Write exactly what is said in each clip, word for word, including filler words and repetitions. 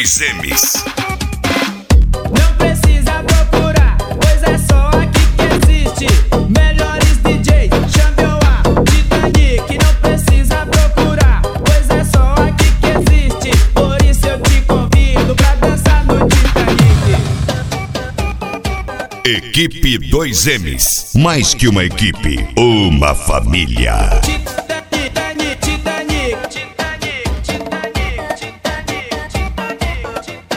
dois M's. Não precisa procurar, pois é só aqui que existe. Melhores D Js, chame o A, Titanic. Não precisa procurar, pois é só aqui que existe. Por isso eu te convido pra dançar no Titanic. Equipe dois M's. Mais que uma equipe, uma família. Titanic, Titanic, Titanic, Titanic, Titanic,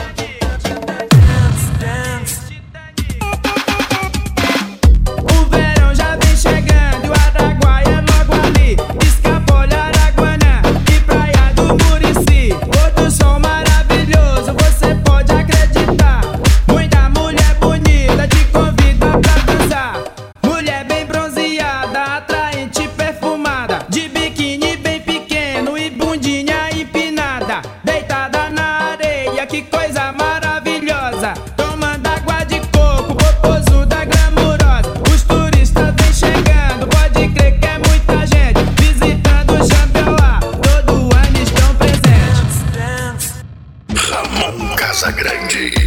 O verão já vem chegando e o Araguaia é logo ali. Escapole, Araguanã e Praia do Murici. Outro som maravilhoso, você pode acreditar. Muita mulher bonita te convida pra dançar. Mulher bem bronzeada, atraente, perfumada, de biquíni bem pequeno e bundinha empinada, deitada na areia, que coisa maravilhosa. Tomando água de coco, popozuda glamurosa. Os turistas vêm chegando, pode crer que é muita gente visitando o Jambeoá, todo ano estão presentes. Ramon Casagrande.